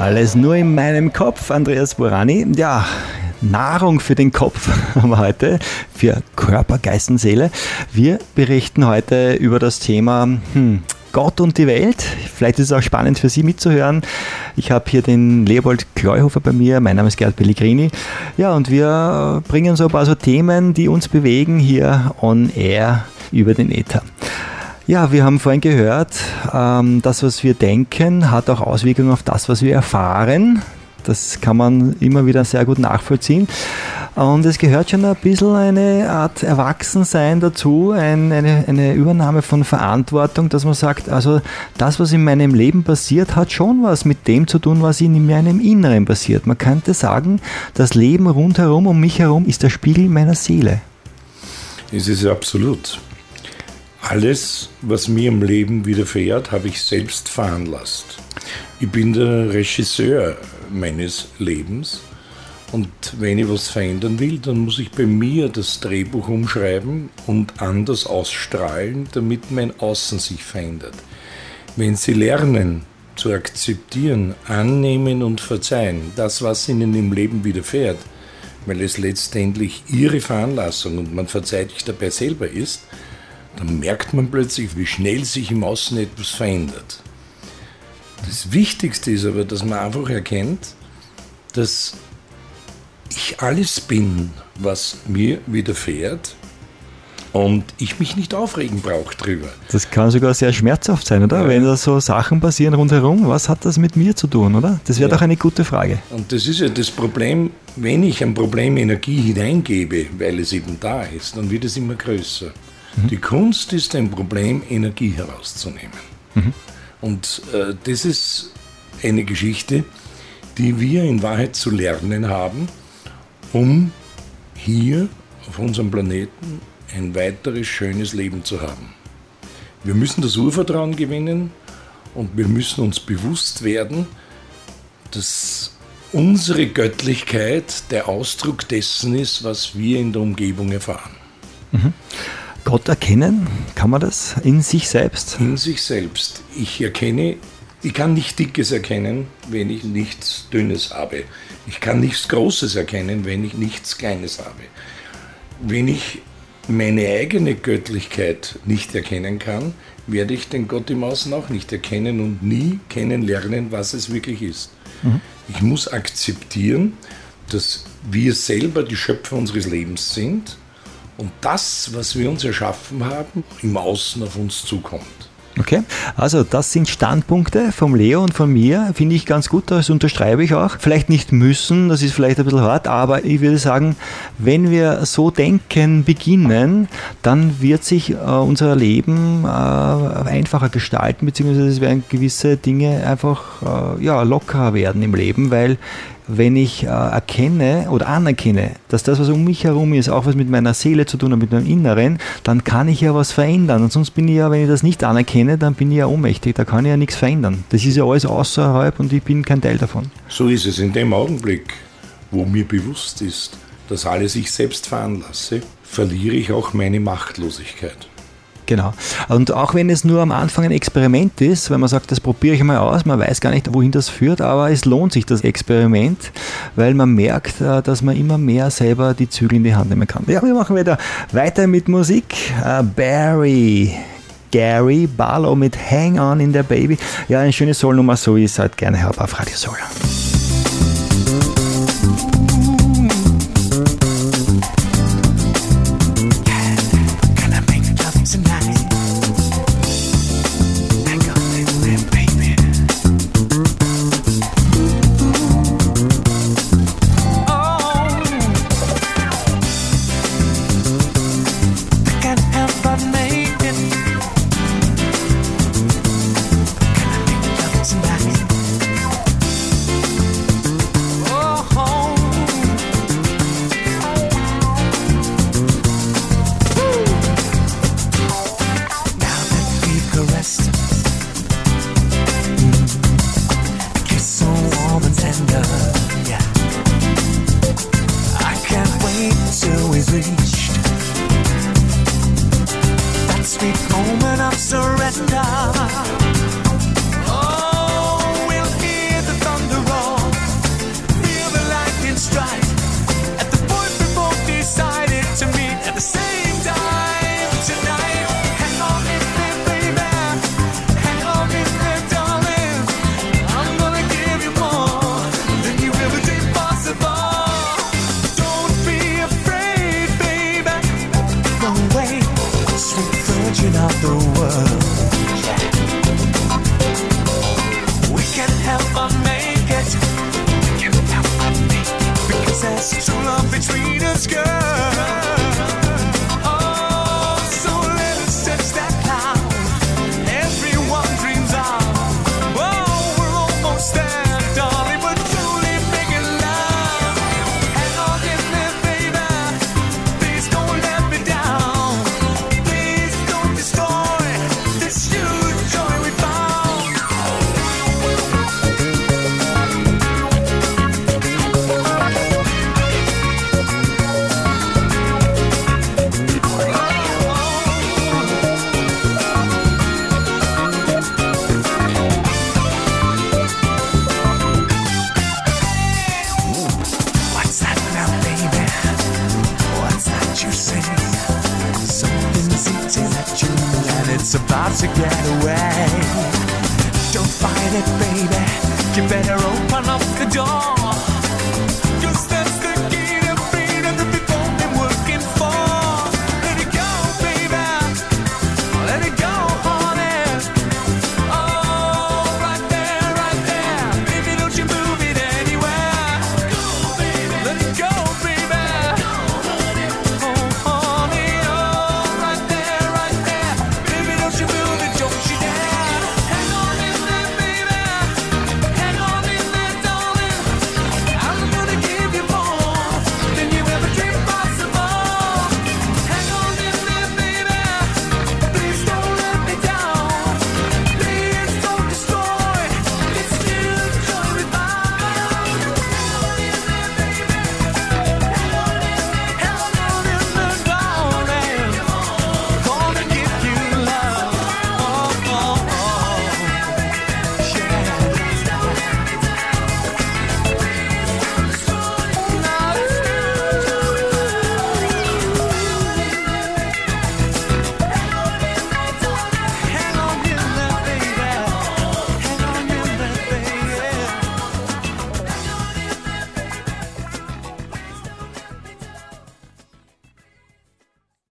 Alles nur in meinem Kopf, Andreas Burani. Ja, Nahrung für den Kopf haben wir heute, für Körper, Geist und Seele. Wir berichten heute über das Thema Gott und die Welt. Vielleicht ist es auch spannend für Sie mitzuhören. Ich habe hier den Leopold Kleuhofer bei mir. Mein Name ist Gerd Pellegrini. Ja, und wir bringen so ein paar so Themen, die uns bewegen, hier on air über den Äther. Ja, wir haben vorhin gehört, das, was wir denken, hat auch Auswirkungen auf das, was wir erfahren. Das kann man immer wieder sehr gut nachvollziehen. Und es gehört schon ein bisschen eine Art Erwachsensein dazu, eine Übernahme von Verantwortung, dass man sagt, also das, was in meinem Leben passiert, hat schon was mit dem zu tun, was in meinem Inneren passiert. Man könnte sagen, das Leben rundherum, um mich herum, ist der Spiegel meiner Seele. Es ist absolut. Alles, was mir im Leben widerfährt, habe ich selbst veranlasst. Ich bin der Regisseur meines Lebens und wenn ich was verändern will, dann muss ich bei mir das Drehbuch umschreiben und anders ausstrahlen, damit mein Außen sich verändert. Wenn Sie lernen zu akzeptieren, annehmen und verzeihen, das, was Ihnen im Leben widerfährt, weil es letztendlich Ihre Veranlassung und man verzeiht sich dabei selber ist, dann merkt man plötzlich, wie schnell sich im Außen etwas verändert. Das Wichtigste ist aber, dass man einfach erkennt, dass ich alles bin, was mir widerfährt und ich mich nicht aufregen brauche drüber. Das kann sogar sehr schmerzhaft sein, oder? Ja. Wenn da so Sachen passieren rundherum, was hat das mit mir zu tun, oder? Das wäre doch eine gute Frage. Und das ist ja das Problem, wenn ich ein Problem Energie hineingebe, weil es eben da ist, dann wird es immer größer. Die Kunst ist, ein Problem Energie herauszunehmen. Und das ist eine Geschichte, die wir in Wahrheit zu lernen haben, um hier auf unserem Planeten ein weiteres schönes Leben zu haben. Wir müssen das Urvertrauen gewinnen und wir müssen uns bewusst werden, dass unsere Göttlichkeit der Ausdruck dessen ist, was wir in der Umgebung erfahren. Gott erkennen, kann man das in sich selbst? In sich selbst. Ich kann nichts Dickes erkennen, wenn ich nichts Dünnes habe. Ich kann nichts Großes erkennen, wenn ich nichts Kleines habe. Wenn ich meine eigene Göttlichkeit nicht erkennen kann, werde ich den Gott im Außen auch nicht erkennen und nie kennenlernen, was es wirklich ist. Ich muss akzeptieren, dass wir selber die Schöpfer unseres Lebens sind und das, was wir uns erschaffen haben, im Außen auf uns zukommt. Okay, also das sind Standpunkte vom Leo und von mir, finde ich ganz gut, das unterschreibe ich auch. Vielleicht nicht müssen, das ist vielleicht ein bisschen hart, aber ich würde sagen, wenn wir so denken beginnen, dann wird sich unser Leben einfacher gestalten, beziehungsweise es werden gewisse Dinge einfach lockerer werden im Leben, weil wenn ich erkenne oder anerkenne, dass das, was um mich herum ist, auch was mit meiner Seele zu tun hat, mit meinem Inneren, dann kann ich ja was verändern. Und sonst bin ich ja, wenn ich das nicht anerkenne, dann bin ich ja ohnmächtig, da kann ich ja nichts verändern. Das ist ja alles außerhalb und ich bin kein Teil davon. So ist es. In dem Augenblick, wo mir bewusst ist, dass alles ich selbst veranlasse, verliere ich auch meine Machtlosigkeit. Genau. Und auch wenn es nur am Anfang ein Experiment ist, wenn man sagt, das probiere ich mal aus, man weiß gar nicht, wohin das führt, aber es lohnt sich das Experiment, weil man merkt, dass man immer mehr selber die Zügel in die Hand nehmen kann. Ja, wir machen wieder weiter mit Musik. Gary Barlow mit Hang On in der Baby. Ja, eine schöne Soul-Nummer, so ist halt gerne hört auf Radio Soul. Tonight. hard to get away. Don't fight it, baby. You better open up the door.